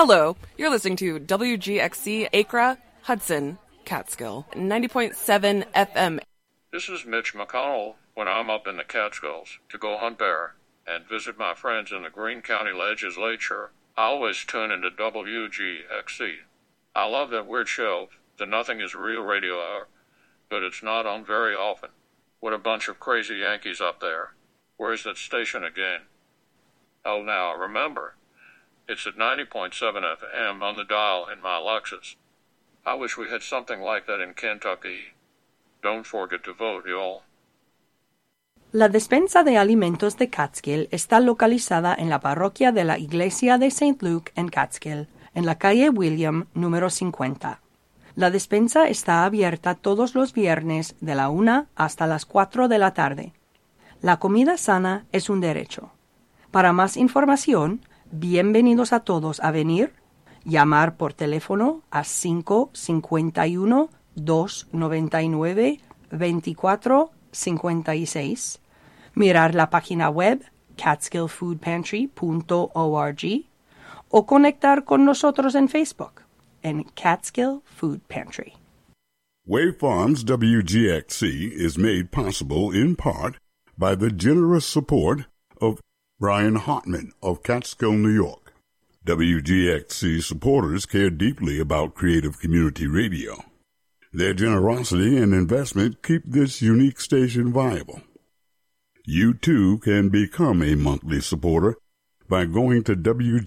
Hello, you're listening to WGXC Acra, Hudson, Catskill, 90.7 FM. This is Mitch McConnell when I'm up in the Catskills to go hunt bear and visit my friends in the Greene County Legislature. I always tune into WGXC. I love that weird show, the Nothing is Real radio hour, but it's not on very often. What a bunch of crazy Yankees up there. Where's that station again? Oh, now, remember, it's at 90.7 FM on the dial in my Lexus. I wish we had something like that in Kentucky. Don't forget to vote, y'all. La despensa de alimentos de Catskill está localizada en la parroquia de la Iglesia de St. Luke en Catskill, en la calle William, número 50. La despensa está abierta todos los viernes de la 1 hasta las 4 de la tarde. La comida sana es un derecho. Para más información, bienvenidos a todos a venir, llamar por teléfono a 551-299-2456, mirar la página web catskillfoodpantry.org o conectar con nosotros en Facebook en Catskill Food Pantry. Wave Farms WGXC is made possible in part by the generous support of Brian Hartman of Catskill, New York. WGXC supporters care deeply about creative community radio. Their generosity and investment keep this unique station viable. You, too, can become a monthly supporter by going to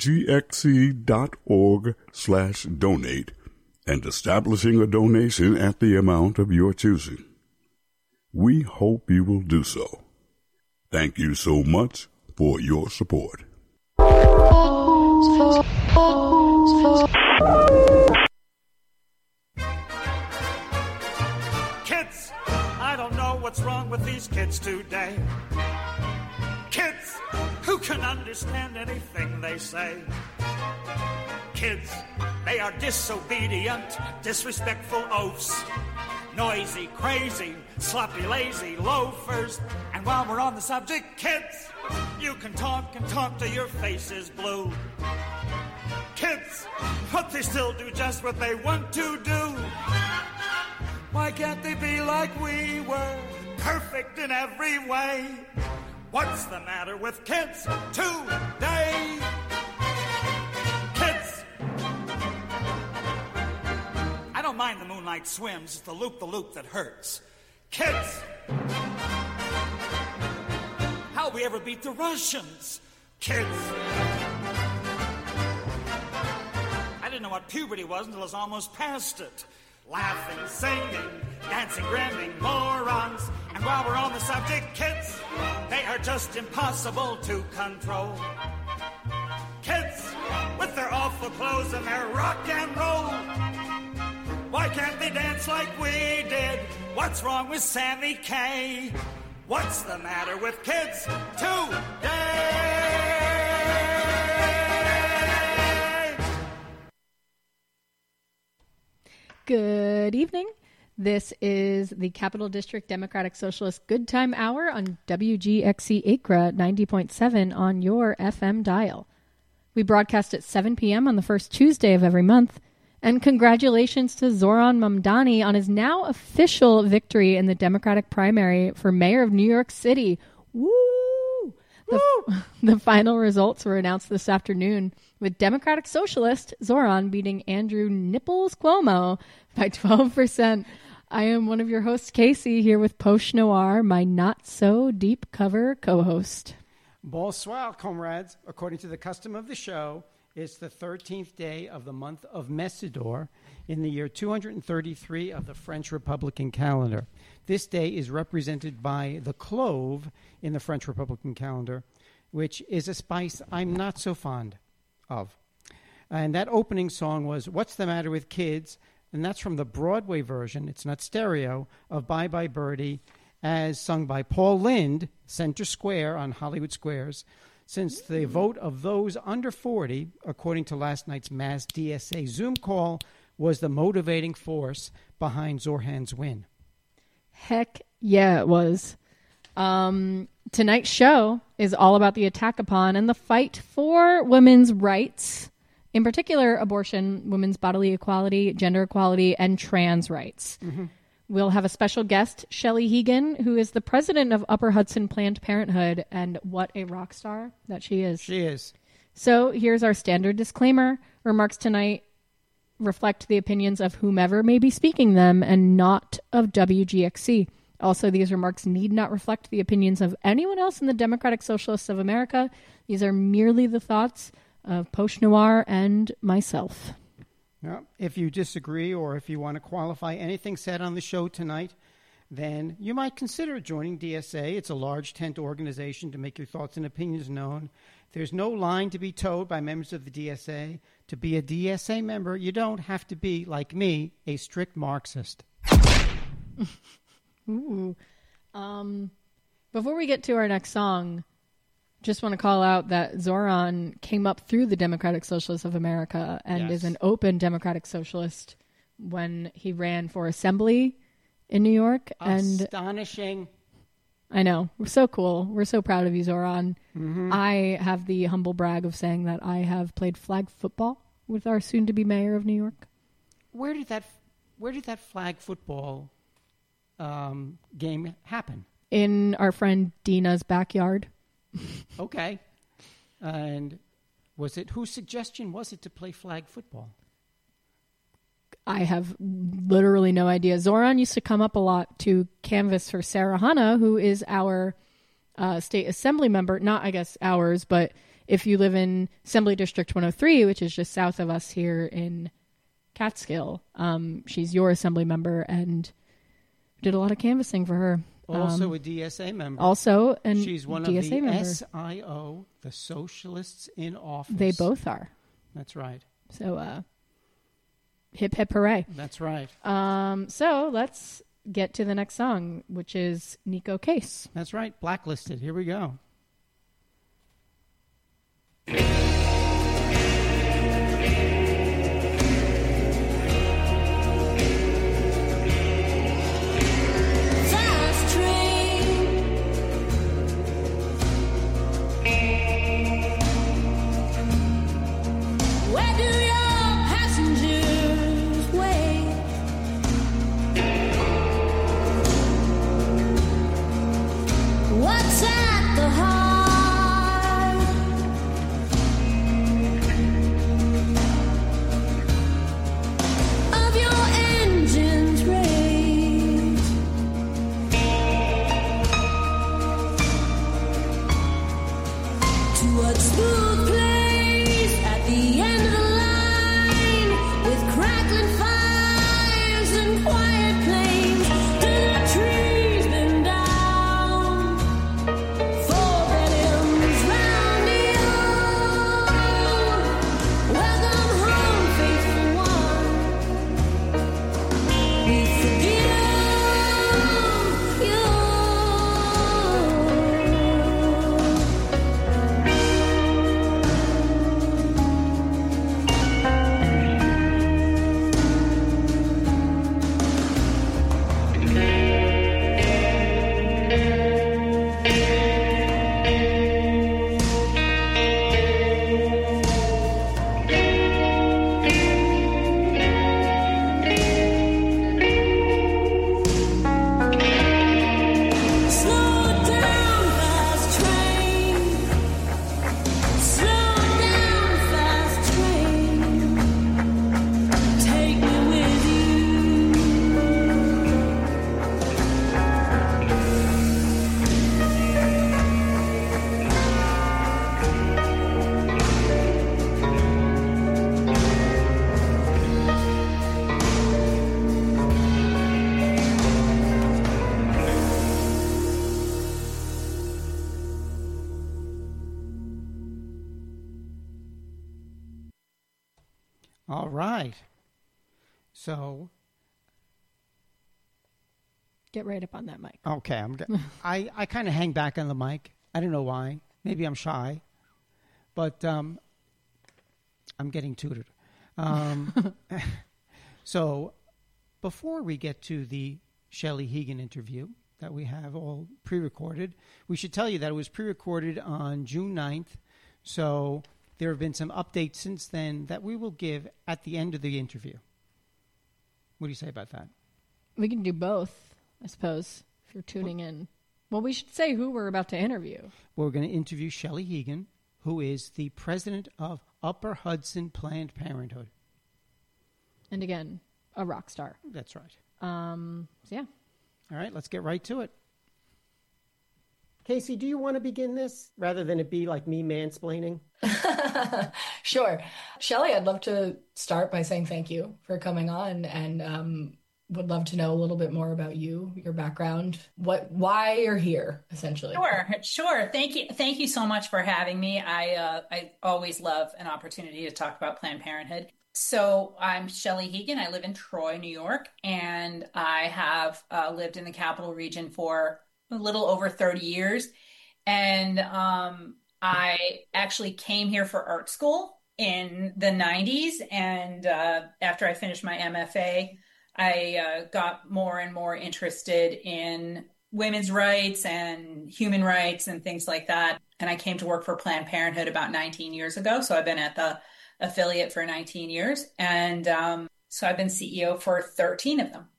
wgxc.org/donate and establishing a donation at the amount of your choosing. We hope you will do so. Thank you so much for your support. Kids, I don't know what's wrong with these kids today. Kids who can understand anything they say. Kids, they are disobedient, disrespectful oafs. Noisy, crazy, sloppy, lazy loafers. And while we're on the subject, kids, you can talk and talk till your face is blue. Kids, but they still do just what they want to do. Why can't they be like we were, perfect in every way? What's the matter with kids today? Kids, I don't mind the moonlight swims, it's the loop that hurts. Kids, how'll we ever beat the Russians? Kids, I didn't know what puberty was until I was almost past it. Laughing, singing, dancing, grinding, morons. And while we're on the subject, kids, they are just impossible to control. Kids, with their awful clothes and their rock and roll. Why can't they dance like we did? What's wrong with Sammy K? What's the matter with kids today? Good evening. This is the Capital District Democratic Socialist Good Time Hour on WGXC Acra 90.7 on your FM dial. We broadcast at 7 p.m. on the first Tuesday of every month. And congratulations to Zoran Mamdani on his now official victory in the Democratic primary for mayor of New York City. Woo! The final results were announced this afternoon, with Democratic Socialist Zoran beating Andrew Nipples Cuomo by 12%. I am one of your hosts, Casey, here with Poche Noir, my not-so-deep cover co-host. Bonsoir, comrades. According to the custom of the show, it's the 13th day of the month of Messidor in the year 233 of the French Republican calendar. This day is represented by the clove in the French Republican calendar, which is a spice I'm not so fond of. And that opening song was What's the Matter with Kids? And that's from the Broadway version, it's not stereo, of Bye Bye Birdie, as sung by Paul Lynde, Center Square on Hollywood Squares, since the vote of those under 40, according to last night's Mass DSA Zoom call, was the motivating force behind Zoran's win. Heck yeah, it was. Tonight's show is all about the attack upon and the fight for women's rights In particular, abortion, women's bodily equality, gender equality, and trans rights. Mm-hmm. We'll have a special guest, Shelley Hegan, who is the president of Upper Hudson Planned Parenthood, and what a rock star that she is. She is. So here's our standard disclaimer. Remarks tonight reflect the opinions of whomever may be speaking them and not of WGXC. Also, these remarks need not reflect the opinions of anyone else in the Democratic Socialists of America. These are merely the thoughts of Posh Noir and myself. Yeah. If you disagree or if you want to qualify anything said on the show tonight, then you might consider joining DSA. It's a large tent organization to make your thoughts and opinions known. There's no line to be towed by members of the DSA. To be a DSA member, you don't have to be, like me, a strict Marxist. Ooh. Before we get to our next song, just want to call out that Zoran came up through the Democratic Socialists of America and is an open Democratic Socialist when he ran for assembly in New York. Astonishing. I know. We're so cool. We're so proud of you, Zoran. Mm-hmm. I have the humble brag of saying that I have played flag football with our soon-to-be mayor of New York. Where did that flag football game happen? In our friend Dina's backyard. Okay. And whose suggestion was it to play flag football? I have literally no idea. Zoran used to come up a lot to canvass for Sarah Hanna, who is our state assembly member. Not, I guess, ours, but if you live in Assembly District 103, which is just south of us here in Catskill, she's your assembly member and did a lot of canvassing for her. Also a DSA member. Also, and she's one DSA of the member. SIO, the Socialists in Office. They both are. That's right. So, hip, hip, hooray. That's right. So let's get to the next song, which is Nico Case. That's right. Blacklisted. Here we go. What's at the heart of your engine's race? To a smooth place at the end of the line with crackling fires and quiet plains. Do the trees bend down? Welcome home, faithful one. We forgive you. Slow down, fast train. Slow down, fast train. Take me with you. All right. So, Get right up on that mic. okay, I kind of hang back on the mic. I don't know why. Maybe I'm shy, but I'm getting tutored. So, before we get to the Shelley Hegan interview that we have all pre-recorded, we should tell you that it was pre-recorded on June 9th. So, There have been some updates since then that we will give at the end of the interview. What do you say about that? We can do both, I suppose, if you're tuning in. Well, we should say who we're about to interview. We're going to interview Shelley Hegan, who is the president of Upper Hudson Planned Parenthood. And again, a rock star. That's right. So yeah. All right, let's get right to it. Casey, do you want to begin this rather than it be like me mansplaining? Sure. Shelley, I'd love to start by saying thank you for coming on, and would love to know a little bit more about you, your background, why you're here, essentially. Sure. Thank you so much for having me. I always love an opportunity to talk about Planned Parenthood. So I'm Shelley Hegan. I live in Troy, New York, and I have lived in the Capital Region for a little over 30 years. And I actually came here for art school in the 90s. And after I finished my MFA, I got more and more interested in women's rights and human rights and things like that. And I came to work for Planned Parenthood about 19 years ago. So I've been at the affiliate for 19 years. And so I've been CEO for 13 of them.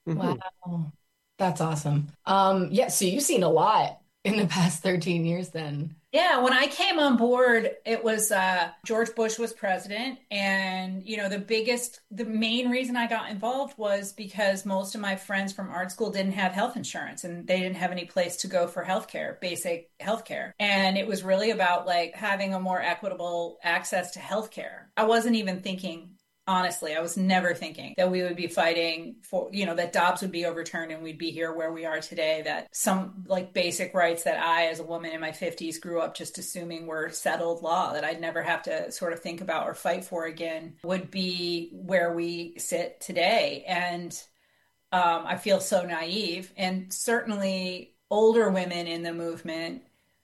Wow. That's awesome. Yeah, so you've seen a lot in the past 13 years then. Yeah, when I came on board, it was George Bush was president. And, you know, the main reason I got involved was because most of my friends from art school didn't have health insurance and they didn't have any place to go for healthcare, basic healthcare. And it was really about like having a more equitable access to healthcare. I wasn't even thinking, honestly, I was never thinking that we would be fighting for, you know, that Dobbs would be overturned and we'd be here where we are today, that some like basic rights that I, as a woman in my 50s, grew up just assuming were settled law, that I'd never have to sort of think about or fight for again, would be where we sit today. And I feel so naive. And certainly older women in the movement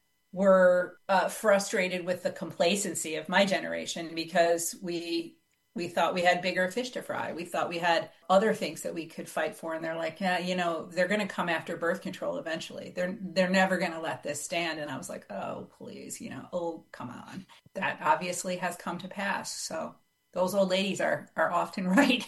were frustrated with the complacency of my generation because we thought we had bigger fish to fry. We thought we had other things that we could fight for. And they're like, yeah, you know, they're going to come after birth control eventually. They're never going to let this stand. And I was like, oh, please, you know, oh, come on. That obviously has come to pass. So those old ladies are often right.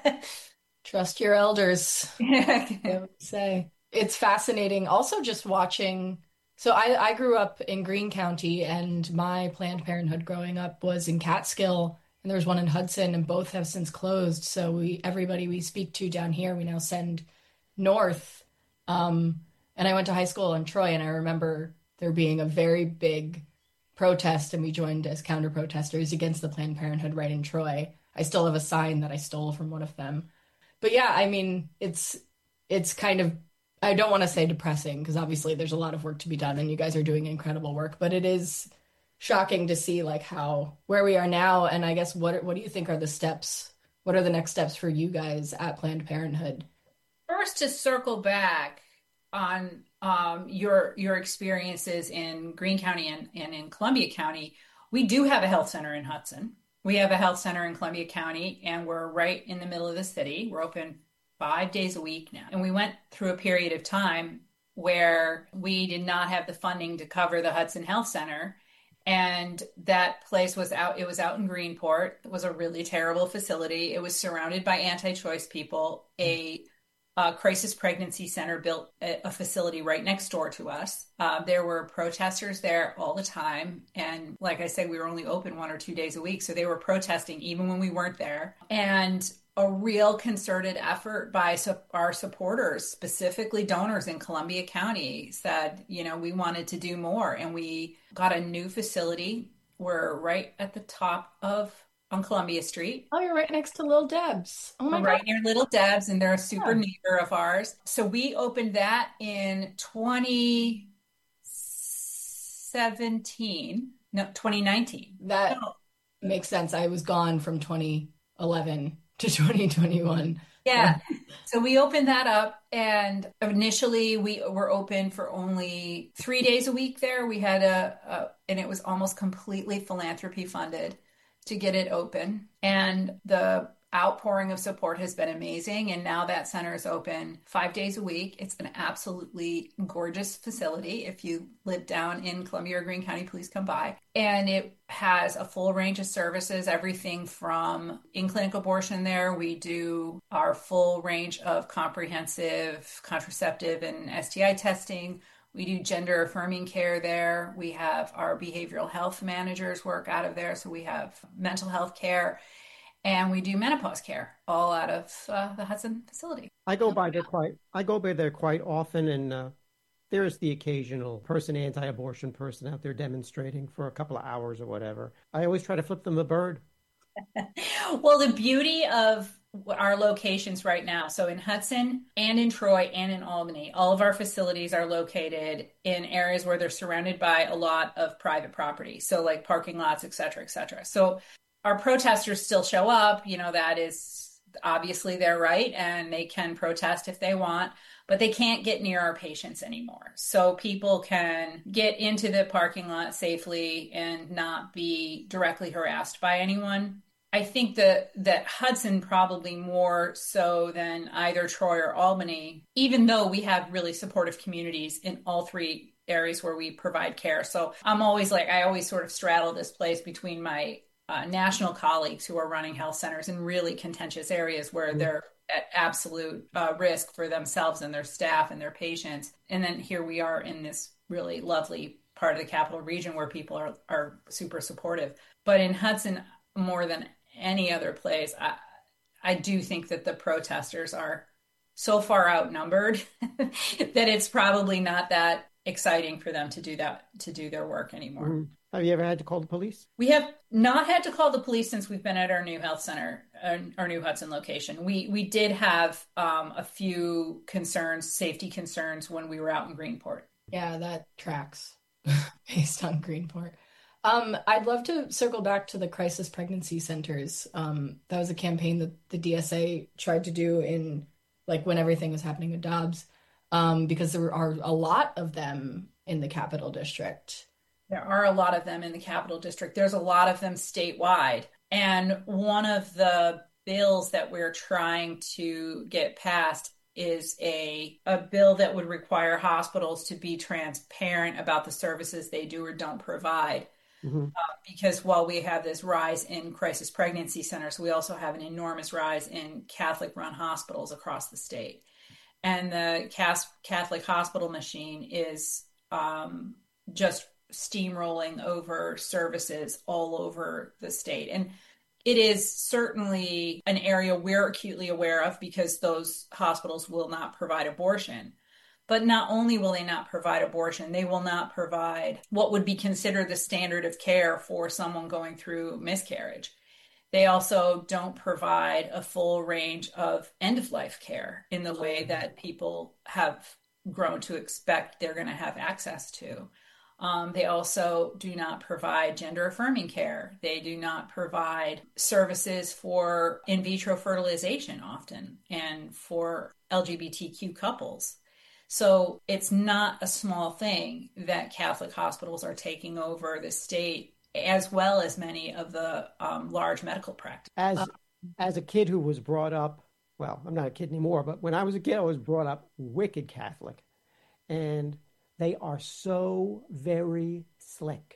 Trust your elders, I would say. It's fascinating. Also just watching. So I grew up in Greene County, and my Planned Parenthood growing up was in Catskill. And there's one in Hudson, and both have since closed. So everybody we speak to down here, we now send north. And I went to high school in Troy, and I remember there being a very big protest, and we joined as counter protesters against the Planned Parenthood right in Troy. I still have a sign that I stole from one of them. But yeah, I mean, it's kind of, I don't want to say depressing, because obviously there's a lot of work to be done, and you guys are doing incredible work, but it is shocking to see like where we are now. And I guess what do you think are the steps? What are the next steps for you guys at Planned Parenthood? First, to circle back on your experiences in Greene County and in Columbia County, we do have a health center in Hudson. We have a health center in Columbia County, and we're right in the middle of the city. We're open 5 days a week now. And we went through a period of time where we did not have the funding to cover the Hudson Health Center. And that place was out. It was out in Greenport. It was a really terrible facility. It was surrounded by anti-choice people. A crisis pregnancy center built a facility right next door to us. There were protesters there all the time. And like I said, we were only open 1 or 2 days a week. So they were protesting even when we weren't there. And a real concerted effort by our supporters, specifically donors in Columbia County, said, you know, we wanted to do more. And we got a new facility. We're right at the top on Columbia Street. Oh, you're right next to Little Deb's. Oh my God. Right near Little Deb's, and they're a super neighbor of ours. So we opened that in 2019. That makes sense. I was gone from 2011 to 2021. Yeah. So we opened that up, and initially we were open for only 3 days a week there. We had and it was almost completely philanthropy funded to get it open. And the outpouring of support has been amazing. And now that center is open 5 days a week. It's an absolutely gorgeous facility. If you live down in Columbia or Greene County, please come by. And it has a full range of services, everything from in-clinic abortion there. We do our full range of comprehensive contraceptive and STI testing. We do gender affirming care there. We have our behavioral health managers work out of there. So we have mental health care. And we do menopause care all out of the Hudson facility. I go by there quite often, and there's the occasional anti-abortion person out there demonstrating for a couple of hours or whatever. I always try to flip them a bird. Well, the beauty of our locations right now, so in Hudson and in Troy and in Albany, all of our facilities are located in areas where they're surrounded by a lot of private property. So like parking lots, et cetera, et cetera. So our protesters still show up, that is obviously their right, and they can protest if they want, but they can't get near our patients anymore. So people can get into the parking lot safely and not be directly harassed by anyone. I think that Hudson probably more so than either Troy or Albany, even though we have really supportive communities in all three areas where we provide care. So I always sort of straddle this place between my national colleagues who are running health centers in really contentious areas where they're at absolute risk for themselves and their staff and their patients. And then here we are in this really lovely part of the capital region where people are super supportive. But in Hudson, more than any other place, I do think that the protesters are so far outnumbered that it's probably not that exciting for them to do their work anymore. Mm-hmm. Have you ever had to call the police? We have not had to call the police since we've been at our new health center, our new Hudson location. We did have a few safety concerns when we were out in Greenport. Yeah, that tracks based on Greenport. I'd love to circle back to the crisis pregnancy centers. That was a campaign that the DSA tried to do in when everything was happening with Dobbs, because there are a lot of them in the Capital District. There are a lot of them in the Capital District. There's a lot of them statewide. And one of the bills that we're trying to get passed is a bill that would require hospitals to be transparent about the services they do or don't provide. Mm-hmm. Because while we have this rise in crisis pregnancy centers, we also have an enormous rise in Catholic-run hospitals across the state. And the Catholic hospital machine is just steamrolling over services all over the state. And it is certainly an area we're acutely aware of because those hospitals will not provide abortion. But not only will they not provide abortion, they will not provide what would be considered the standard of care for someone going through miscarriage. They also don't provide a full range of end-of-life care in the way that people have grown to expect they're going to have access to. They also do not provide gender affirming care. They do not provide services for in vitro fertilization often and for LGBTQ couples. So it's not a small thing that Catholic hospitals are taking over the state, as well as many of the large medical practices. As a kid who was brought up, well, I'm not a kid anymore, but when I was a kid, I was brought up wicked Catholic. And they are so very slick.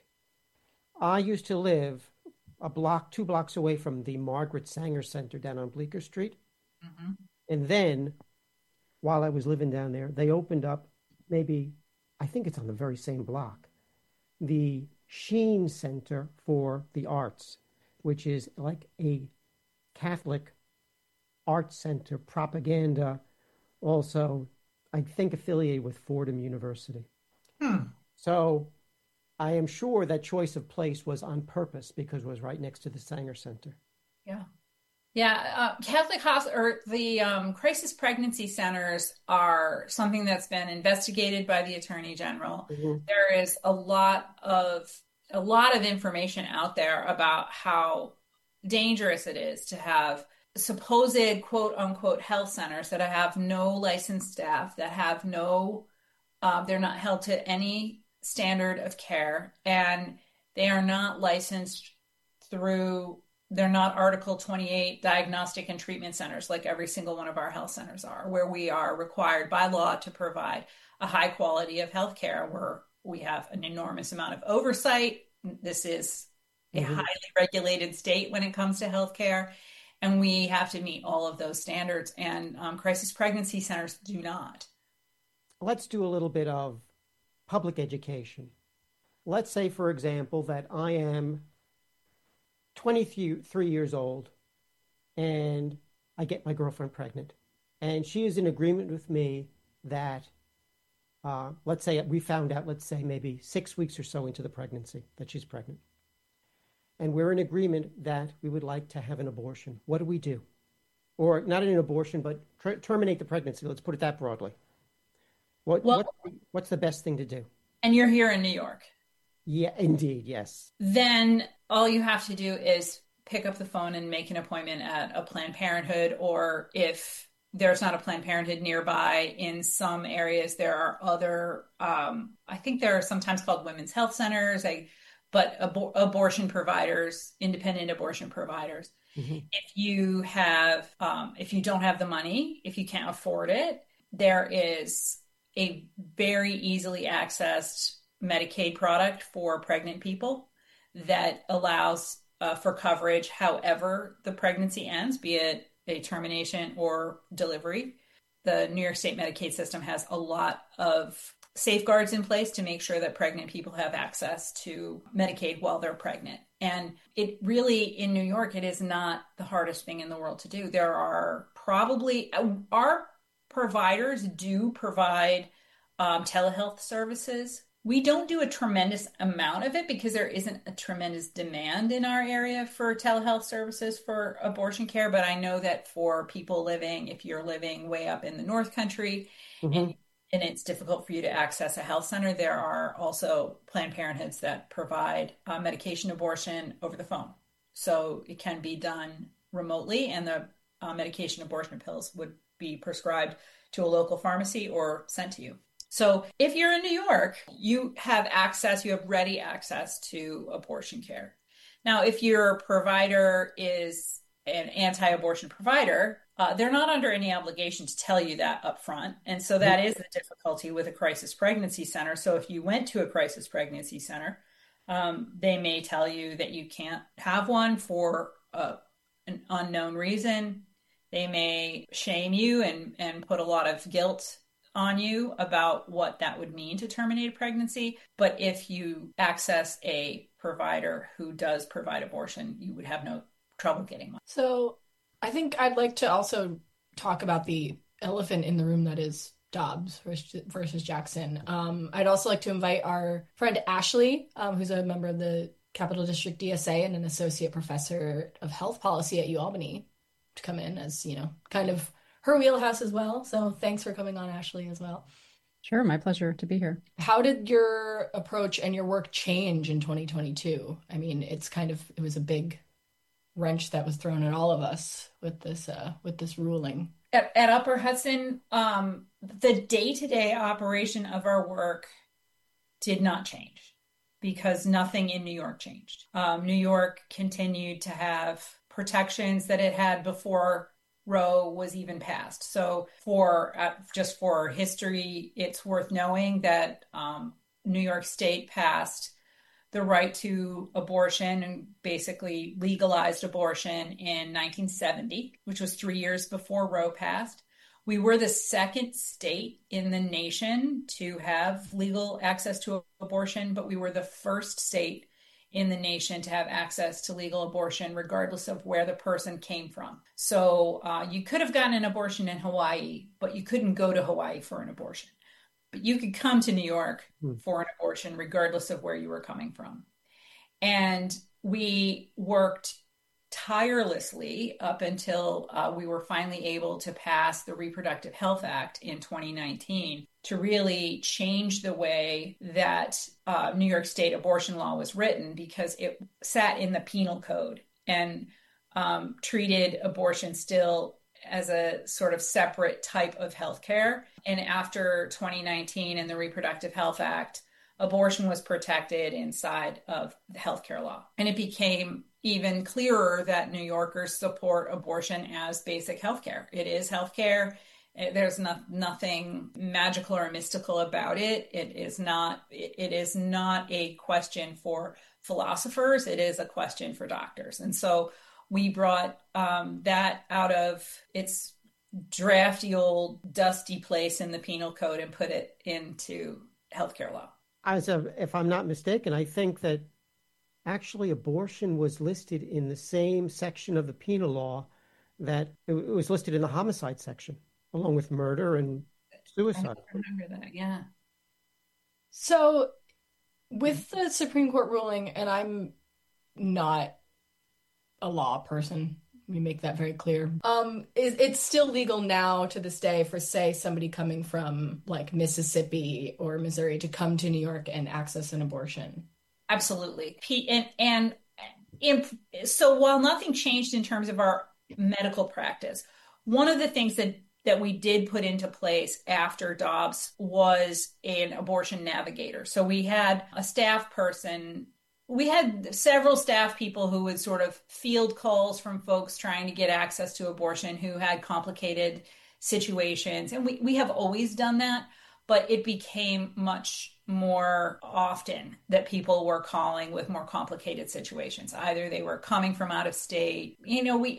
I used to live two blocks away from the Margaret Sanger Center down on Bleecker Street. Mm-hmm. And then, while I was living down there, they opened up I think it's on the very same block, the Sheen Center for the Arts, which is like a Catholic art center propaganda, also, I think, affiliated with Fordham University. So I am sure that choice of place was on purpose because it was right next to the Sanger Center. Yeah. Yeah. Catholic or the crisis pregnancy centers are something that's been investigated by the Attorney General. Mm-hmm. There is a lot of information out there about how dangerous it is to have supposed quote unquote health centers that have no licensed staff, that have they're not held to any standard of care, and they are not licensed through they're not Article 28 diagnostic and treatment centers like every single one of our health centers are, where we are required by law to provide a high quality of healthcare, where we have an enormous amount of oversight. This is a highly regulated state when it comes to healthcare, and we have to meet all of those standards, and crisis pregnancy centers do not. Let's do a little bit of public education. Let's say, for example, that I am 23 years old and I get my girlfriend pregnant, and she is in agreement with me that let's say we found out, let's say maybe 6 weeks or so into the pregnancy that she's pregnant. And we're in agreement that we would like to have an abortion. What do we do? Or not an abortion, but terminate the pregnancy. Let's put it that broadly. What's the best thing to do? And you're here in New York. Yeah, indeed, yes. Then all you have to do is pick up the phone and make an appointment at a Planned Parenthood, or if there's not a Planned Parenthood nearby, in some areas there are other, I think there are sometimes called women's health centers, but abortion providers, independent abortion providers. If you don't have the money, if you can't afford it, there is a very easily accessed Medicaid product for pregnant people that allows for coverage however the pregnancy ends, be it a termination or delivery. The New York State Medicaid system has a lot of safeguards in place to make sure that pregnant people have access to Medicaid while they're pregnant. And it really, in New York, it is not the hardest thing in the world to do. There are probably, our providers do provide telehealth services. We don't do a tremendous amount of it because there isn't a tremendous demand in our area for telehealth services for abortion care. But I know that for people if you're living way up in the North Country and it's difficult for you to access a health center, there are also Planned Parenthoods that provide medication abortion over the phone. So it can be done remotely, and the medication abortion pills would be prescribed to a local pharmacy or sent to you. So if you're in New York, you have ready access to abortion care. Now, if your provider is an anti-abortion provider, they're not under any obligation to tell you that up front. And so that is the difficulty with a crisis pregnancy center. So if you went to a crisis pregnancy center, they may tell you that you can't have one for an unknown reason. They may shame you and put a lot of guilt on you about what that would mean to terminate a pregnancy. But if you access a provider who does provide abortion, you would have no trouble getting one. So I think I'd like to also talk about the elephant in the room that is Dobbs versus Jackson. I'd also like to invite our friend Ashley, who's a member of the Capital District DSA and an associate professor of health policy at UAlbany, to come in, as, kind of her wheelhouse as well. So thanks for coming on, Ashley, as well. Sure, my pleasure to be here. How did your approach and your work change in 2022? I mean, it was a big wrench that was thrown at all of us with this ruling. At Upper Hudson, the day-to-day operation of our work did not change because nothing in New York changed. New York continued to have protections that it had before Roe was even passed. So just for history, it's worth knowing that New York State passed the right to abortion and basically legalized abortion in 1970, which was 3 years before Roe passed. We were the second state in the nation to have legal access to abortion, but we were the first state in the nation to have access to legal abortion, regardless of where the person came from. So you could have gotten an abortion in Hawaii, but you couldn't go to Hawaii for an abortion. But you could come to New York for an abortion, regardless of where you were coming from. And we worked tirelessly up until we were finally able to pass the Reproductive Health Act in 2019 to really change the way that New York State abortion law was written, because it sat in the penal code and treated abortion still as a sort of separate type of healthcare. And after 2019 and the Reproductive Health Act, abortion was protected inside of the healthcare law. And it became even clearer that New Yorkers support abortion as basic healthcare. It is healthcare. There's nothing magical or mystical about it. It is not a question for philosophers. It is a question for doctors. And so we brought that out of its drafty old dusty place in the penal code and put it into healthcare law. If I'm not mistaken, I think that actually abortion was listed in the same section of the penal law that it was listed in the homicide section, along with murder and suicide. I remember that, yeah. So with the Supreme Court ruling, and I'm not a law person, we make that very clear. It's still legal now to this day for, say, somebody coming from like Mississippi or Missouri to come to New York and access an abortion. Absolutely. So while nothing changed in terms of our medical practice, one of the things that we did put into place after Dobbs was an abortion navigator. So we had a staff person. We had several staff people who would sort of field calls from folks trying to get access to abortion who had complicated situations. And we have always done that, but it became much more often that people were calling with more complicated situations. Either they were coming from out of state. You know, we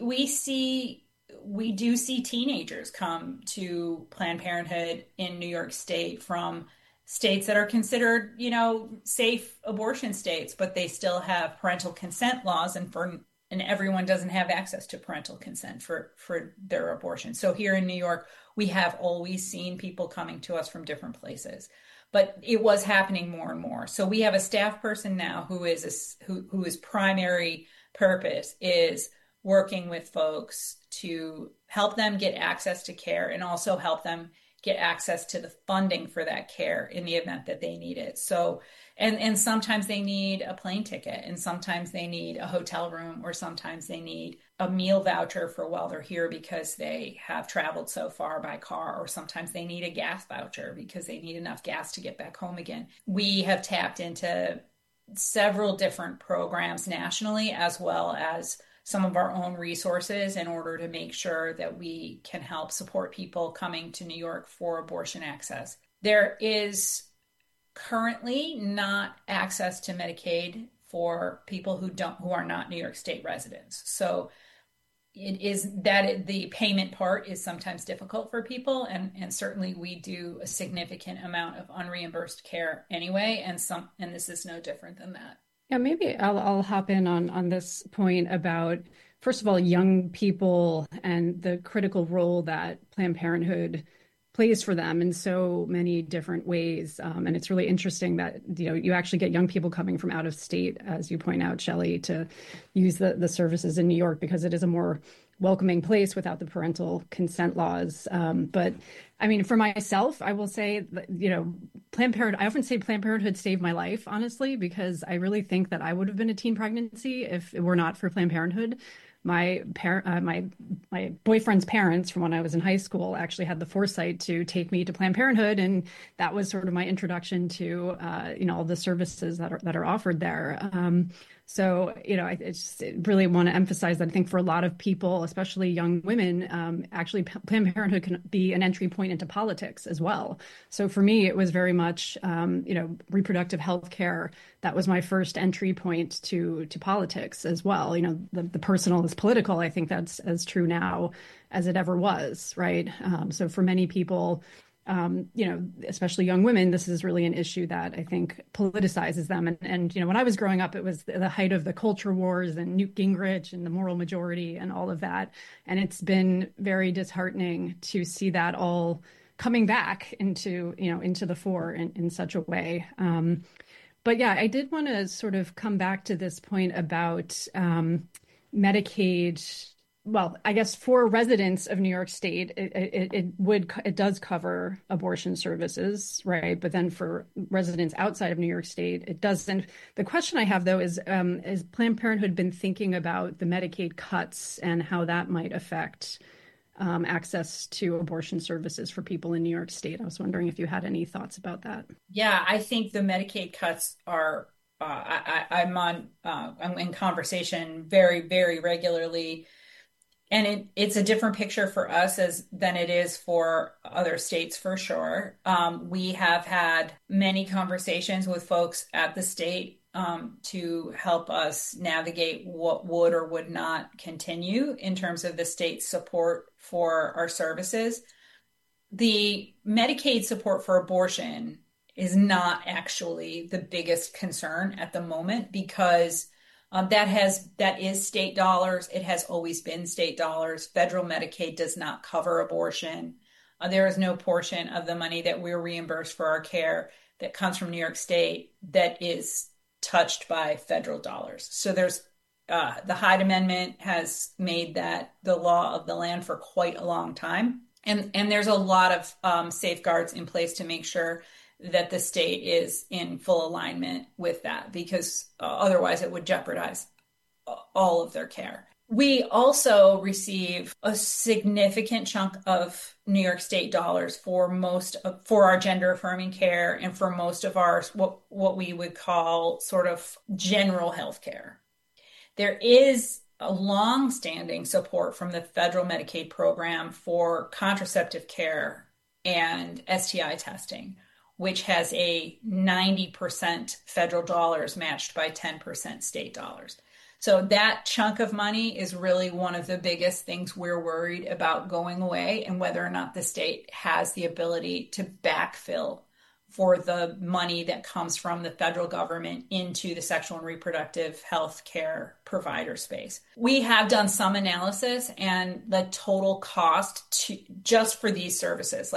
do see teenagers come to Planned Parenthood in New York State from states that are considered, you know, safe abortion states, but they still have parental consent laws, and everyone doesn't have access to parental consent for their abortion. So here in New York, we have always seen people coming to us from different places, but it was happening more and more. So we have a staff person now whose primary purpose is working with folks to help them get access to care and also help them get access to the funding for that care in the event that they need it. So, and sometimes they need a plane ticket, and sometimes they need a hotel room, or sometimes they need a meal voucher for while they're here because they have traveled so far by car, or sometimes they need a gas voucher because they need enough gas to get back home again. We have tapped into several different programs nationally, as well as some of our own resources, in order to make sure that we can help support people coming to New York for abortion access. There is currently not access to Medicaid for people who are not New York State residents. So the payment part is sometimes difficult for people, and certainly we do a significant amount of unreimbursed care anyway, and this is no different than that. Yeah, maybe I'll hop in on this point about, first of all, young people and the critical role that Planned Parenthood plays for them in so many different ways. And it's really interesting that, you know, you actually get young people coming from out of state, as you point out, Shelley, to use the services in New York because it is a more welcoming place without the parental consent laws. But I mean, for myself, I will say that, you know, Planned Parenthood, I often say Planned Parenthood saved my life, honestly, because I really think that I would have been a teen pregnancy if it were not for Planned Parenthood. My boyfriend's parents from when I was in high school actually had the foresight to take me to Planned Parenthood, and that was sort of my introduction to all the services that are offered there. So, you know, I just really want to emphasize that I think for a lot of people, especially young women, actually Planned Parenthood can be an entry point into politics as well. So for me, it was very much, reproductive health care. That was my first entry point to politics as well. You know, the personal is political. I think that's as true now as it ever was, right? So for many people, especially young women, this is really an issue that I think politicizes them. And when I was growing up, it was the height of the culture wars and Newt Gingrich and the moral majority and all of that. And it's been very disheartening to see that all coming back into the fore in such a way. But yeah, I did want to sort of come back to this point about Medicaid. Well, I guess for residents of New York State, it does cover abortion services, right? But then for residents outside of New York State, it doesn't. The question I have, though, is Planned Parenthood been thinking about the Medicaid cuts and how that might affect access to abortion services for people in New York State? I was wondering if you had any thoughts about that. Yeah, I think the Medicaid cuts are I'm in conversation very, very regularly. And it's a different picture for us than it is for other states, for sure. We have had many conversations with folks at the state to help us navigate what would or would not continue in terms of the state's support for our services. The Medicaid support for abortion is not actually the biggest concern at the moment because that is state dollars. It has always been state dollars. Federal Medicaid does not cover abortion. There is no portion of the money that we're reimbursed for our care that comes from New York State that is touched by federal dollars. So there's the Hyde Amendment has made that the law of the land for quite a long time. And there's a lot of safeguards in place to make sure that the state is in full alignment with that, because otherwise it would jeopardize all of their care. We also receive a significant chunk of New York State dollars for our gender affirming care and for most of our what we would call sort of general health care. There is a long-standing support from the federal Medicaid program for contraceptive care and STI testing, which has a 90% federal dollars matched by 10% state dollars. So that chunk of money is really one of the biggest things we're worried about going away, and whether or not the state has the ability to backfill for the money that comes from the federal government into the sexual and reproductive health care provider space. We have done some analysis, and the total cost just for these services,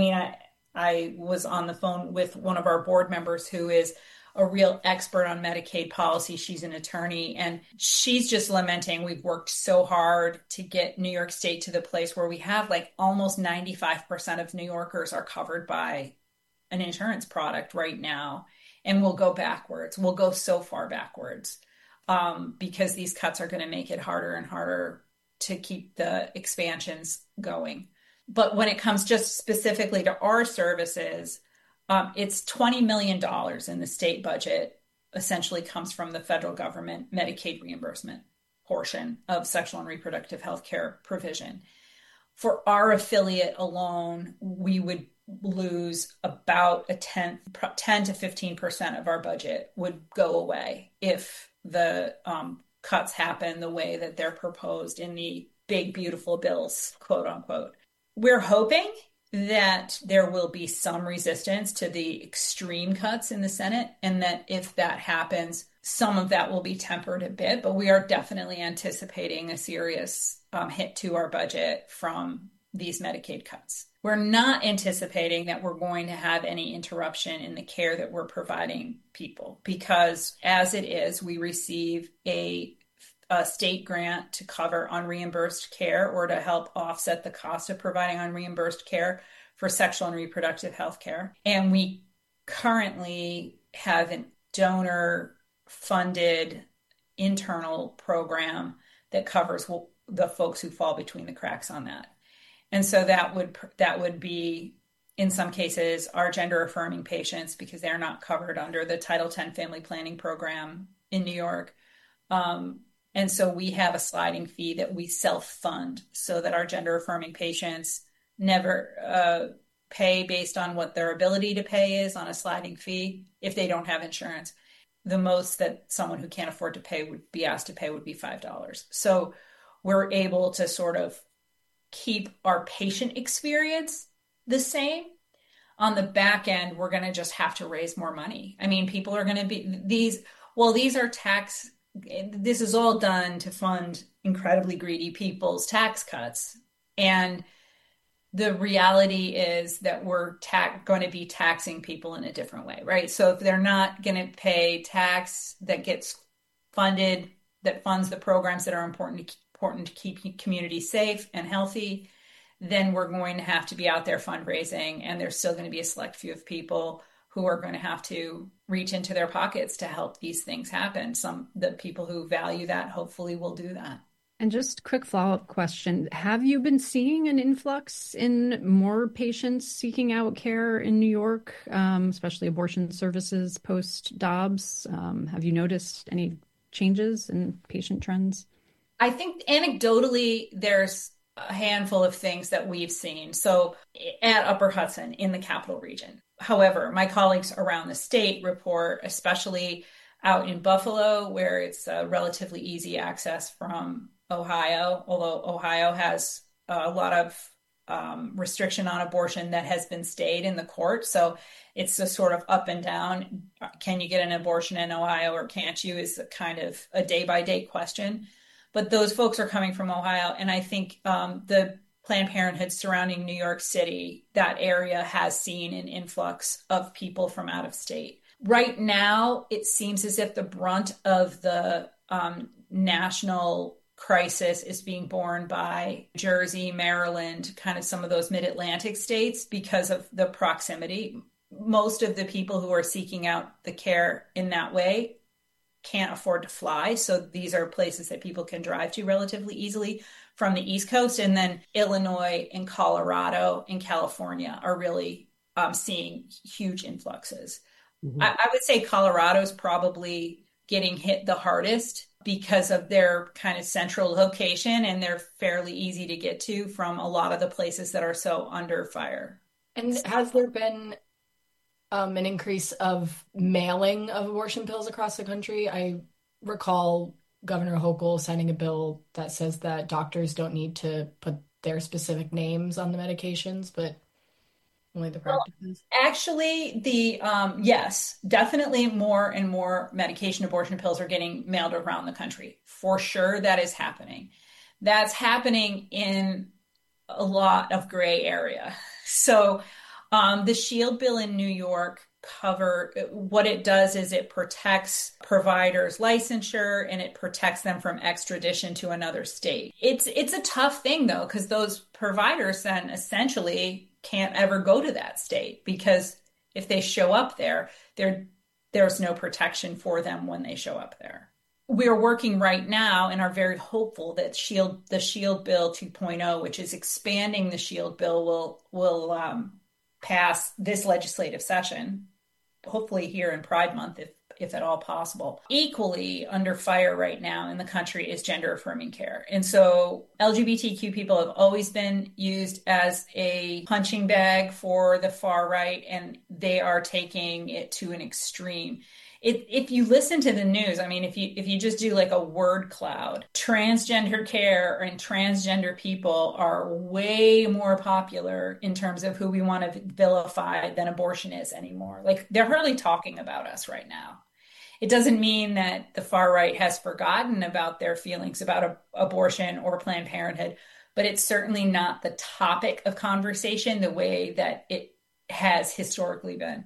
I was on the phone with one of our board members who is a real expert on Medicaid policy. She's an attorney, and she's just lamenting, we've worked so hard to get New York State to the place where we have almost 95% of New Yorkers are covered by an insurance product right now. And we'll go backwards. We'll go so far backwards because these cuts are going to make it harder and harder to keep the expansions going. But when it comes just specifically to our services, it's $20 million in the state budget, essentially comes from the federal government Medicaid reimbursement portion of sexual and reproductive health care provision. For our affiliate alone, we would lose about 10 to 15% of our budget would go away if the cuts happen the way that they're proposed in the big, beautiful bills, quote unquote. We're hoping that there will be some resistance to the extreme cuts in the Senate, and that if that happens, some of that will be tempered a bit, but we are definitely anticipating a serious hit to our budget from these Medicaid cuts. We're not anticipating that we're going to have any interruption in the care that we're providing people, because as it is, we receive a state grant to cover unreimbursed care or to help offset the cost of providing unreimbursed care for sexual and reproductive health care. And we currently have a donor-funded internal program that covers the folks who fall between the cracks on that. And so that would be, in some cases, our gender-affirming patients, because they're not covered under the Title X Family Planning Program in New York. And so we have a sliding fee that we self-fund so that our gender-affirming patients never pay based on what their ability to pay is on a sliding fee if they don't have insurance. The most that someone who can't afford to pay would be asked to pay would be $5. So we're able to sort of keep our patient experience the same. On the back end, we're going to just have to raise more money. I mean, people are going to be these are tax. This is all done to fund incredibly greedy people's tax cuts. And the reality is that we're going to be taxing people in a different way, right? So if they're not going to pay tax that gets funded, that funds the programs that are important to keep communities safe and healthy, then we're going to have to be out there fundraising. And there's still going to be a select few of people who are going to have to reach into their pockets to help these things happen. The people who value that hopefully will do that. And just quick follow-up question. Have you been seeing an influx in more patients seeking out care in New York, especially abortion services post-Dobbs? Have you noticed any changes in patient trends? I think anecdotally, there's a handful of things that we've seen. So at Upper Hudson in the capital region. However, my colleagues around the state report, especially out in Buffalo, where it's relatively easy access from Ohio, although Ohio has a lot of restriction on abortion that has been stayed in the court. So it's a sort of up and down. Can you get an abortion in Ohio or can't you is a kind of a day-by-day question. But those folks are coming from Ohio. And I think the Planned Parenthood surrounding New York City, that area has seen an influx of people from out of state. Right now, it seems as if the brunt of the national crisis is being borne by Jersey, Maryland, kind of some of those mid-Atlantic states because of the proximity. Most of the people who are seeking out the care in that way can't afford to fly. So these are places that people can drive to relatively easily from the East Coast. And then Illinois and Colorado and California are really seeing huge influxes. Mhm. I would say Colorado's probably getting hit the hardest because of their kind of central location, and they're fairly easy to get to from a lot of the places that are so under fire. And has there been an increase of mailing of abortion pills across the country? I recall Governor Hochul signing a bill that says that doctors don't need to put their specific names on the medications, but only the practices. Actually, yes, definitely more and more medication abortion pills are getting mailed around the country. For sure, that is happening. That's happening in a lot of gray area. So the SHIELD bill in New York what it does is it protects providers' licensure and it protects them from extradition to another state. It's a tough thing though, because those providers then essentially can't ever go to that state because if they show up there's no protection for them when they show up there. We're working right now and are very hopeful that the SHIELD Bill 2.0, which is expanding the SHIELD bill, will pass this legislative session, hopefully here in Pride Month, if at all possible. Equally under fire right now in the country is gender affirming care. And so LGBTQ people have always been used as a punching bag for the far right, and they are taking it to an extreme. If you listen to the news, I mean, if you just do like a word cloud, transgender care and transgender people are way more popular in terms of who we want to vilify than abortion is anymore. Like they're hardly talking about us right now. It doesn't mean that the far right has forgotten about their feelings about abortion or Planned Parenthood, but it's certainly not the topic of conversation the way that it has historically been.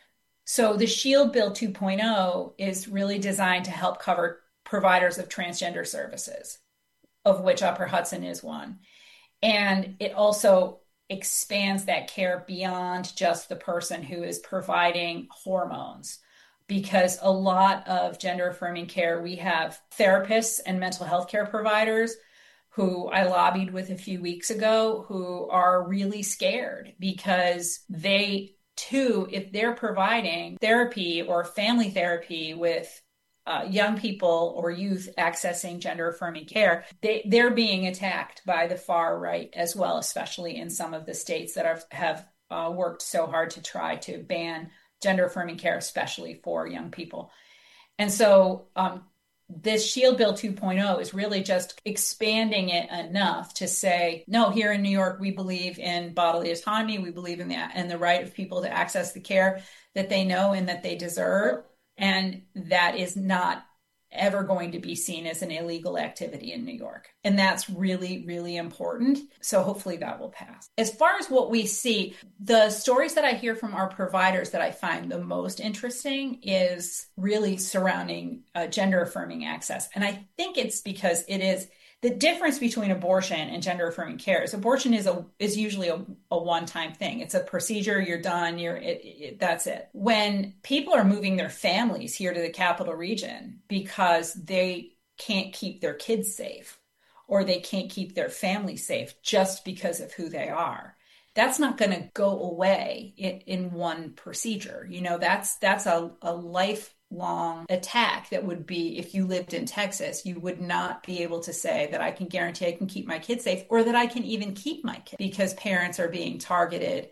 So the SHIELD Bill 2.0 is really designed to help cover providers of transgender services, of which Upper Hudson is one. And it also expands that care beyond just the person who is providing hormones. Because a lot of gender affirming care, we have therapists and mental health care providers who I lobbied with a few weeks ago who are really scared because they too, if they're providing therapy or family therapy with young people or youth accessing gender affirming care, they're being attacked by the far right as well, especially in some of the states that have worked so hard to try to ban gender affirming care, especially for young people. And so this SHIELD Bill 2.0 is really just expanding it enough to say, no, here in New York, we believe in bodily autonomy. We believe in the right of people to access the care that they know and that they deserve. And that is not ever going to be seen as an illegal activity in New York. And that's really, really important. So hopefully that will pass. As far as what we see, the stories that I hear from our providers that I find the most interesting is really surrounding gender affirming access. And I think it's because it is the difference between abortion and gender affirming care is abortion is usually a one-time thing. It's a procedure, you're done, that's it. When people are moving their families here to the capital region because they can't keep their kids safe, or they can't keep their family safe just because of who they are. That's not going to go away in one procedure. You know, that's a lifelong attack that would be, if you lived in Texas, you would not be able to say that I can guarantee I can keep my kids safe, or that I can even keep my kids, because parents are being targeted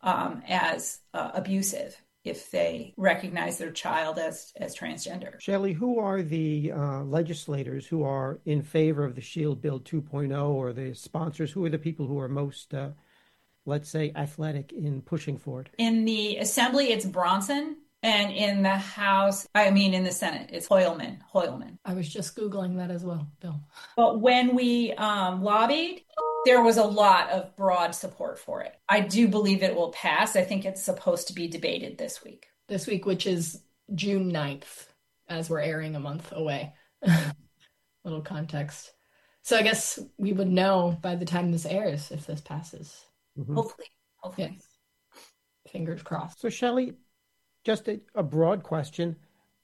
as abusive if they recognize their child as transgender. Shelley, who are the legislators who are in favor of the Shield Bill 2.0, or the sponsors? Who are the people who are most, let's say, athletic in pushing for it? In the Assembly, it's Bronson. And in the in the Senate, it's Hoylman. I was just Googling that as well, Bill. But when we lobbied, there was a lot of broad support for it. I do believe it will pass. I think it's supposed to be debated this week. This week, which is June 9th, as we're airing a month away. Little context. So I guess we would know by the time this airs if this passes. Mm-hmm. Hopefully. Yes. Fingers crossed. So Shelley, just a broad question.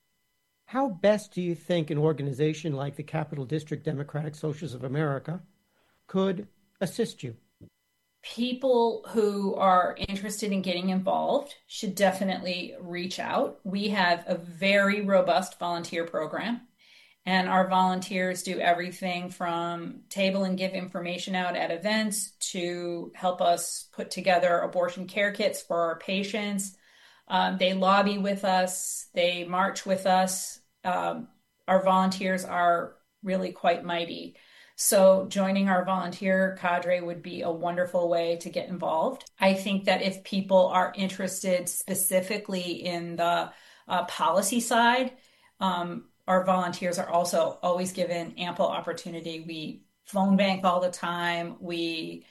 How best do you think an organization like the Capital District Democratic Socialists of America could assist you? People who are interested in getting involved should definitely reach out. We have a very robust volunteer program, and our volunteers do everything from table and give information out at events to help us put together abortion care kits for our patients. They lobby with us. They march with us. Our volunteers are really quite mighty. So joining our volunteer cadre would be a wonderful way to get involved. I think that if people are interested specifically in the policy side, our volunteers are also always given ample opportunity. We phone bank all the time. We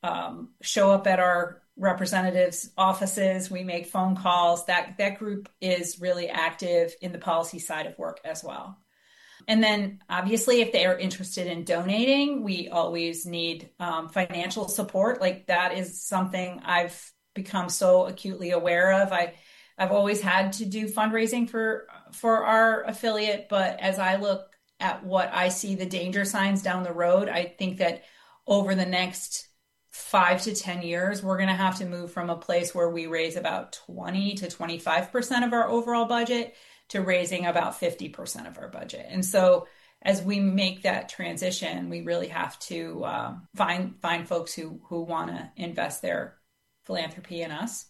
show up at our representatives' offices. We make phone calls. That group is really active in the policy side of work as well. And then obviously, if they are interested in donating, we always need financial support. Like, that is something I've become so acutely aware of. I've always had to do fundraising for our affiliate, but as I look at what I see the danger signs down the road, I think that over the next 5 to 10 years, we're going to have to move from a place where we raise about 20 to 25% of our overall budget to raising about 50% of our budget. And so as we make that transition, we really have to find folks who want to invest their philanthropy in us.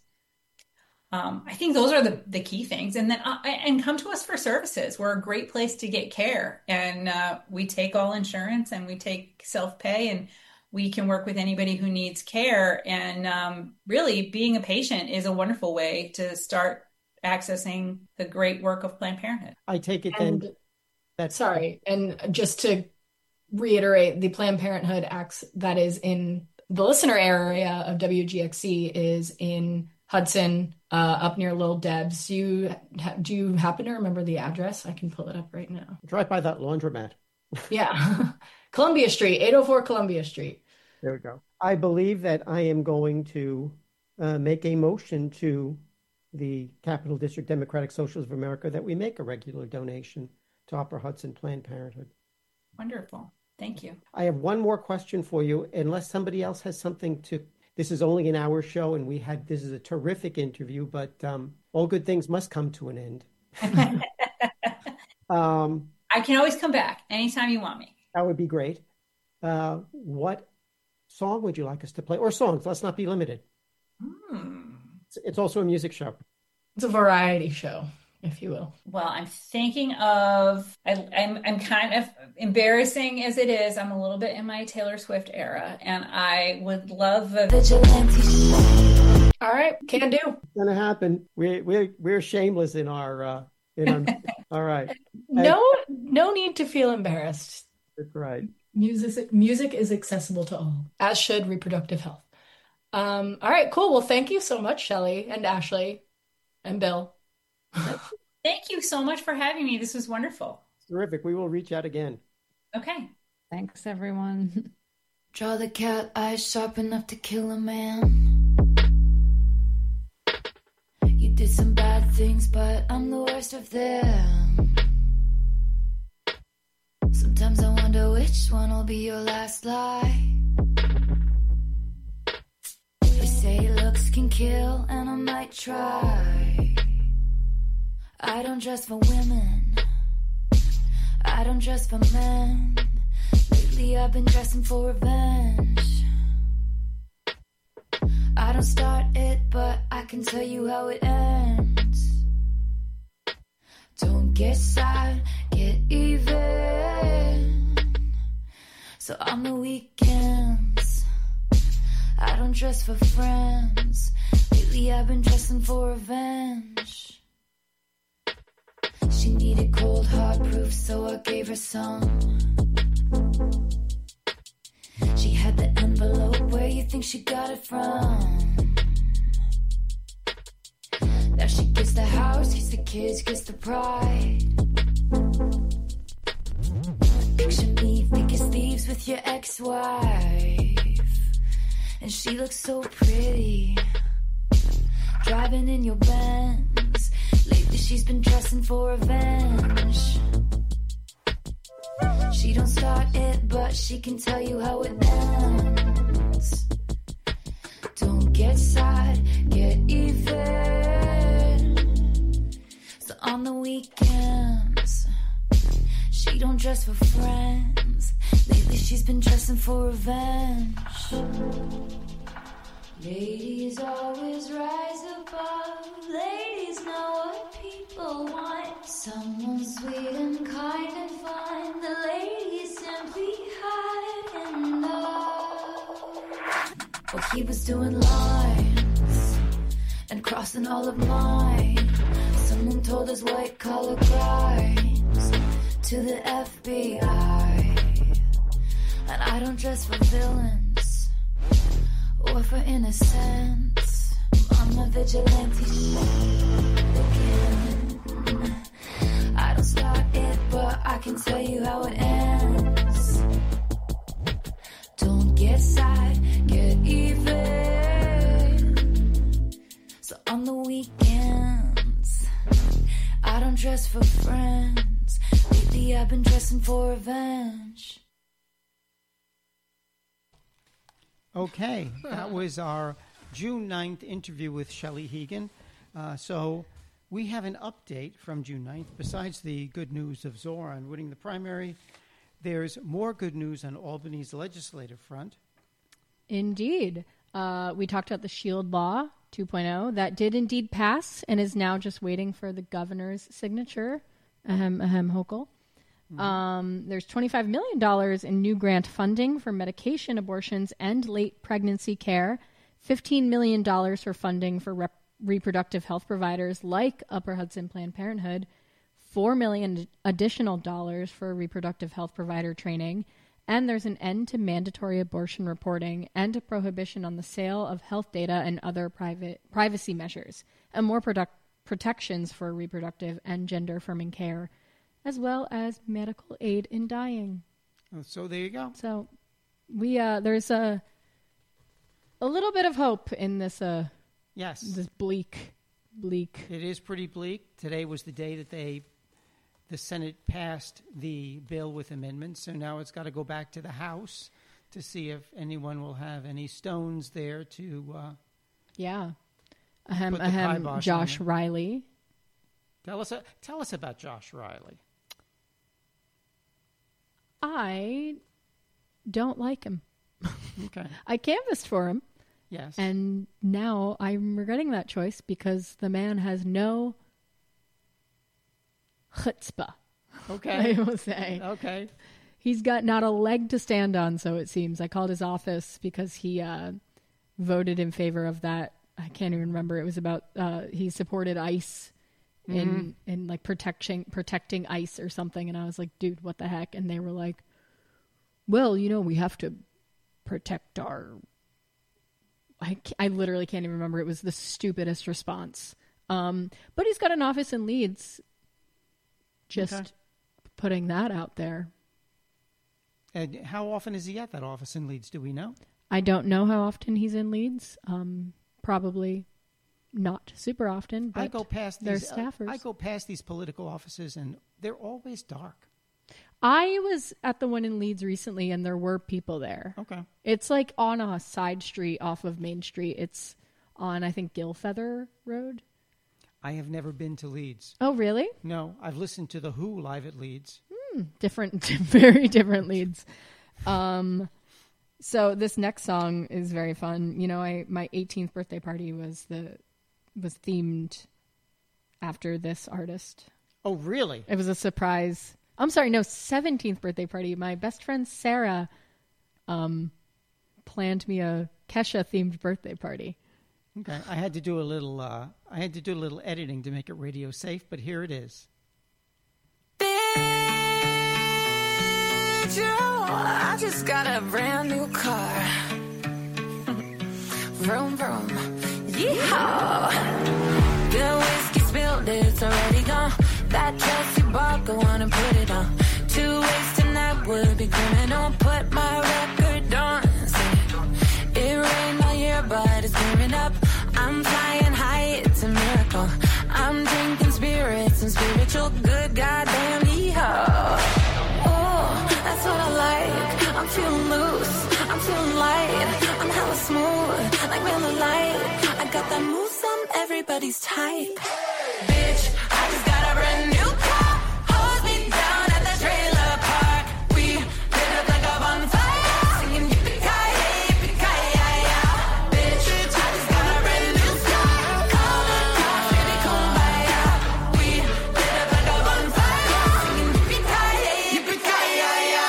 I think those are the key things. And then and come to us for services. We're a great place to get care. And we take all insurance, and we take self-pay, and we can work with anybody who needs care. And really, being a patient is a wonderful way to start accessing the great work of Planned Parenthood. I take it then. Sorry. And just to reiterate, the Planned Parenthood acts that is in the listener area of WGXC is in Hudson, up near Little Deb's. Do you happen to remember the address? I can pull it up right now. It's right by that laundromat. Yeah. Columbia Street, 804 Columbia Street. There we go. I believe that I am going to make a motion to the Capital District Democratic Socialists of America that we make a regular donation to Upper Hudson Planned Parenthood. Wonderful. Thank you. I have one more question for you, unless somebody else has something to. This is only an hour show, and this is a terrific interview, but all good things must come to an end. I can always come back anytime you want me. That would be great. What song would you like us to play? Or songs, let's not be limited. It's also a music show. It's a variety show, if you will. Well, I'm thinking of, I'm kind of, embarrassing as it is, I'm a little bit in my Taylor Swift era, and I would love a vigilante. All right, can do. It's gonna happen. We're shameless in our all right. No need to feel embarrassed. That's right. Music is accessible to all, as should reproductive health. All right, cool. Well, thank you so much, Shelley and Ashley and Bill. Thank you so much for having me. This was wonderful. Terrific. We will reach out again. Okay. Thanks, everyone. Draw the cat eyes sharp enough to kill a man. You did some bad things, but I'm the worst of them. Sometimes I wonder which Which one will be your last lie? They say looks can kill, and I might try. I don't dress for women, I don't dress for men. Lately I've been dressing for revenge. I don't start it, but I can tell you how it ends. Don't get sad, get even. So on the weekends, I don't dress for friends. Lately I've been dressing for revenge. She needed cold hard proof, so I gave her some. She had the envelope, where you think she got it from? Now she gets the house, gets the kids, gets the pride. Picture me thick as thieves with your ex-wife, and she looks so pretty, driving in your Benz. Lately she's been dressing for revenge. She don't start it, but she can tell you how it ends. Don't get sad, get even. So on the weekends, she don't dress for friends. Lately she's been dressing for revenge. Ladies always rise above. Ladies know what people want. Someone sweet and kind and fun. The ladies simply had enough. Well, he was doing lines and crossing all of mine. Someone told us white collar crimes to the FBI. And I don't dress for villains or for innocence. I'm a vigilante again. I don't start it, but I can tell you how it ends. Don't get sad, get even. So on the weekends, I don't dress for friends. Lately I've been dressing for revenge. Okay, that was our June 9th interview with Shelley Hegan. So we have an update from June 9th. Besides the good news of Zoran winning the primary, there's more good news on Albany's legislative front. Indeed. We talked about the SHIELD Law 2.0. That did indeed pass and is now just waiting for the governor's signature. Ahem, Hochul. There's $25 million in new grant funding for medication abortions and late pregnancy care, $15 million for funding for reproductive health providers like Upper Hudson Planned Parenthood, $4 million additional dollars for reproductive health provider training, and there's an end to mandatory abortion reporting and a prohibition on the sale of health data and other privacy measures, and more protections for reproductive and gender-affirming care, as well as medical aid in dying. Oh, so there you go. So we there's a little bit of hope in this. Yes, this bleak. It is pretty bleak. Today was the day that the Senate passed the bill with amendments, so now it's got to go back to the House to see if anyone will have any stones there to. Josh Riley. Tell us about Josh Riley. I don't like him. Okay. I canvassed for him. Yes. And now I'm regretting that choice because the man has no chutzpah. Okay. I will say. Okay. He's got not a leg to stand on, so it seems. I called his office because he voted in favor of that. I can't even remember. It was about he supported ICE in like protecting ICE or something, and I was like, dude, what the heck? And they were like, well, we have to protect our. I literally can't even remember. It was the stupidest response. But he's got an office in Leeds. Just putting that out there. And how often is he at that office in Leeds? Do we know? I don't know how often he's in Leeds. Probably not super often. But I go past their these staffers. I go past these political offices, and they're always dark. I was at the one in Leeds recently, and there were people there. Okay. It's like on a side street off of Main Street. It's on, I think, Gilfeather Road. I have never been to Leeds. Oh, really? No, I've listened to The Who live at Leeds. Different, very different Leeds. So this next song is very fun. You know, my 18th birthday party was themed after this artist. Oh, really? It was a surprise. I'm sorry, no, 17th birthday party. My best friend Sarah planned me a Kesha themed birthday party. Okay, I had to do a little editing to make it radio safe, but here it is. I just got a brand new car. Vroom, vroom. Yeehaw. The whiskey spilled, it's already gone. That Chelsea vodka, wanna put it on. 2 ways tonight would be criminal. Put my record on. It rained all year, but it's clearing up. I'm flying high, it's a miracle. I'm drinking spirits and spiritual good, goddamn yeehaw. That's what I like. I'm feeling loose. I'm feeling light. I'm hella smooth, like Miller Lite. I got that moves on everybody's type. Bitch, I just got a brand new car. Hold me down at the trailer park. We lit up like a bonfire, singing yippee-ki-yay, yippee-ki-yay-ya. Bitch, I just got a brand new car. Call the cops, baby, kumbaya. We lit up like a bonfire, singing yippee-ki-yay, yippee-ki-yay-ya.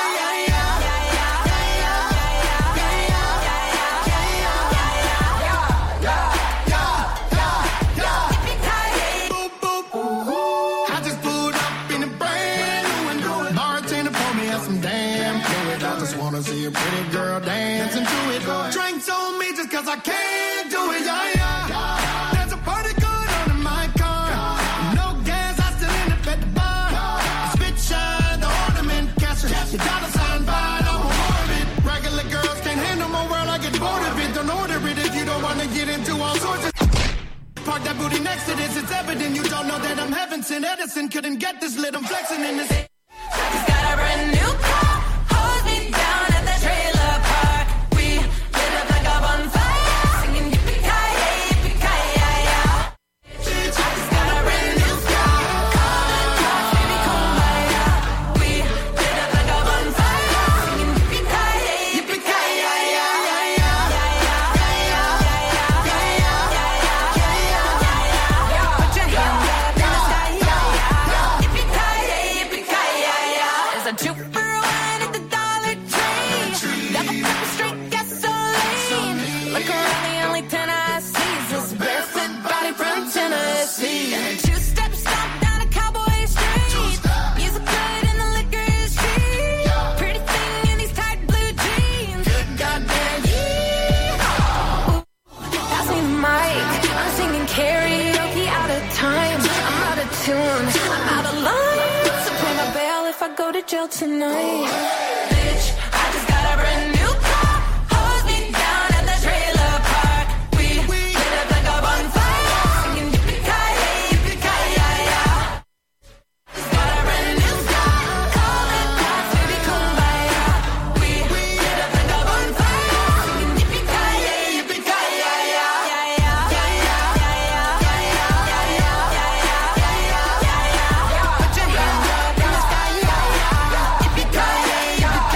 See a pretty girl dancing to it. Drinks on me just cause I can't do it, yeah, yeah. There's a party going on in my car. No gas, I still end up at the bar. Spit shine, the ornament catcher. Your dollar sign fine, I'm aware of it. Regular girls can't handle my world, I get bored of it. Don't order it if you don't wanna get into all sorts of. Park that booty next to this, it's evident you don't know that I'm heaven sent. Edison couldn't get this lit, I'm flexing in this. I just got a brand new car. Hold me down at the trailer park. We lit up like a bonfire, singing yippee-ki-yay, yippee-ki-yay-ya. I just got a brand new car. Call the cops, baby, kumbaya. We lit up like a bonfire, singing yippee-ki-yay, yippee-ki-yay-ya. Put your hands up in the sky. Yippee-ki-yay, yippee-ki-yay-ya. There's a trooper wine at the Dollar Tree. Double cup of straight gasoline. Look around, the only 10 I see is this barefoot body from Tennessee. Two-step stomp down a cowboy street. Music good and the liquor is cheap. Pretty thing in these tight blue jeans. Good goddamn yeehaw. Pass me the mic. I'm singing karaoke out of time. I'm out of tune. I'm out of line. So pay my bail if I go to jail tonight. Bitch, I just got a brand new car. Hold me down at the trailer park. We lit up like a bonfire, singing yippee-ki-yay, yippee-ki-yay-ya. Just got a brand new car. Call the cops, baby, kumbaya. We lit up like a bonfire, singing yippee-ki-yay, yippee-ki-yay-ya. Put your hands up in the sky. Yippee-ki-yay,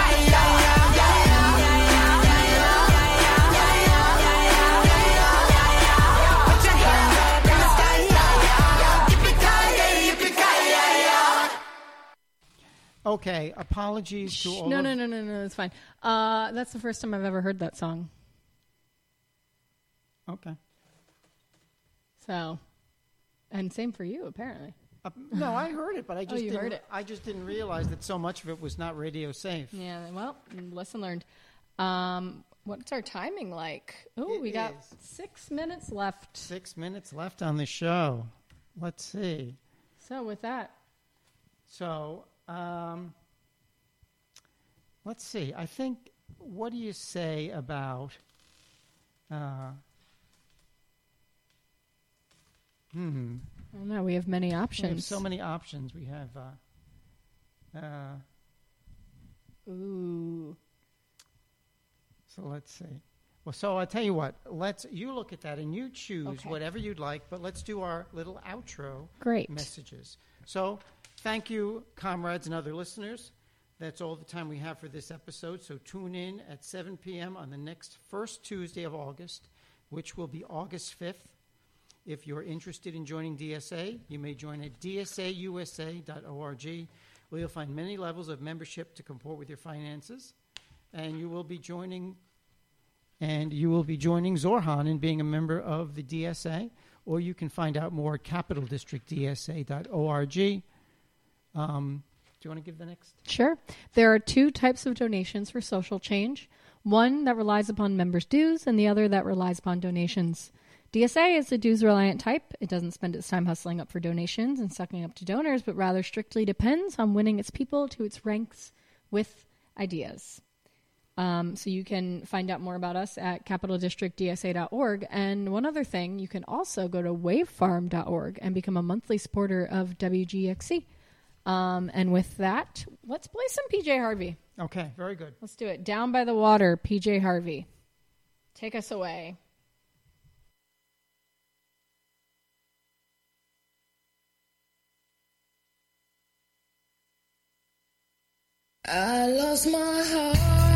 Put your hands up in the sky. Yippee-ki-yay, yippee-ki-yay-ya. Okay, apologies to all No, of... no, it's fine. That's the first time I've ever heard that song. Okay. So, and same for you, apparently. No, I heard it, but I just you didn't, heard it. I just didn't realize that so much of it was not radio safe. Yeah, well, lesson learned. What's our timing like? Oh, we got 6 minutes left. 6 minutes left on the show. Let's see. So with that, So, let's see. I think, what do you say about, I don't know. We have many options. we have so many options. We have, Ooh. So let's see. Well, so I'll tell you what. You look at that and you choose Okay. whatever you'd like, but let's do our little outro Great. messages. So thank you, comrades and other listeners. That's all the time we have for this episode. So tune in at 7 p.m. on the first Tuesday of August, which will be August 5th. If you're interested in joining DSA, you may join at dsausa.org, where you'll find many levels of membership to comport with your finances. And you will be joining Zorhan in being a member of the DSA, or you can find out more at capitaldistrictdsa.org. Do you want to give the next? Sure. There are two types of donations for social change. One that relies upon members' dues and the other that relies upon donations. DSA is the dues-reliant type. It doesn't spend its time hustling up for donations and sucking up to donors, but rather strictly depends on winning its people to its ranks with ideas. So you can find out more about us at capitaldistrictdsa.org. And one other thing, you can also go to wavefarm.org and become a monthly supporter of WGXC. And with that, let's play some PJ Harvey. Okay, very good. Let's do it. Down by the Water, PJ Harvey. Take us away. I lost my heart.